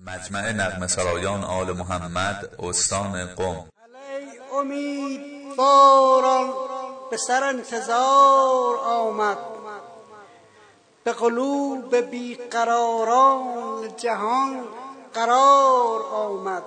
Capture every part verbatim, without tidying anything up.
مجمع نغمه سرایان آل محمد استان قم. علی امیدواران به سر انتظار آمد، به قلوب بیقراران جهان قرار آمد.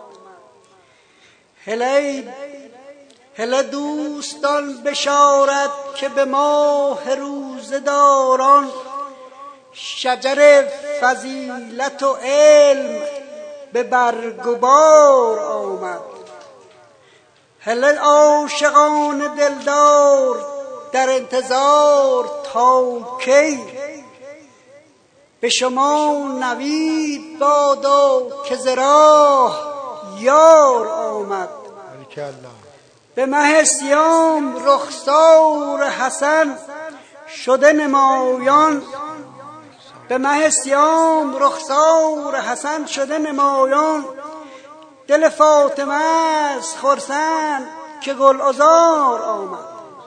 هلی هله دوستان بشارت که به ماه روزه داران شجر فضیلت و علم به برگ و بار آمد. هله عاشقان دلدار در انتظار تا کی، به شما نوید بادا که ز راه یار آمد. به مه سیام رخسار حسن شده نمایان، به مه سیام رخسار حسن شده نمایان. دل فاطمه است خرسند که گلعذار آمد.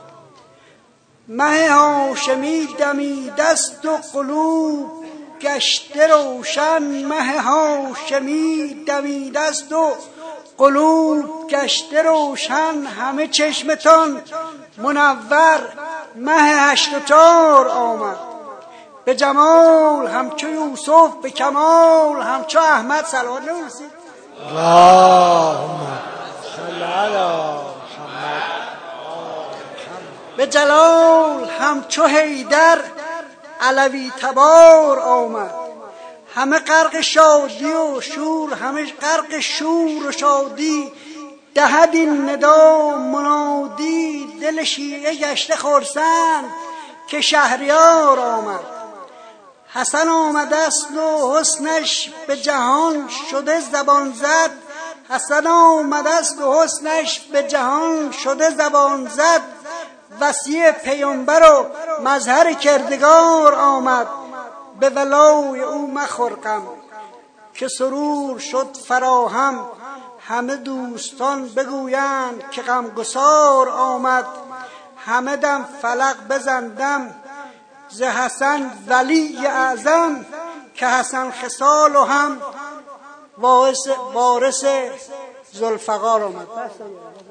مه هاشمی دمیده است و قلوب گشته روشن، مه هاشمی دمیده است و قلوب گشته روشن. همه چشمتان منور مه هشت و چار آمد. به جمال همچو یوسف، به کمال همچو احمد. صلوات نویسید. اللهم صل علی محمد. به جلال همچو حیدر علوی تبار آمد. همه غرق شادی و شور، همه غرق شور و شادی. دهد این ندا منادی، دل شیعه گشته خرسند که شهریار آمد. حسن آمده است و حسنش به جهان شده زبان زد. حسن آمده است و حسنش به جهان شده زبان زد. وصی پیامبر و مظهر کردگار آمد. به ولای او مخور غم که سرور شد فراهم. همه دوستان بگویند که غمگسار آمد. همه دم فلق بزندم ز حسن ولی اعظم، که حسن خصال و هم وارث وارث ذوالفقار آمد.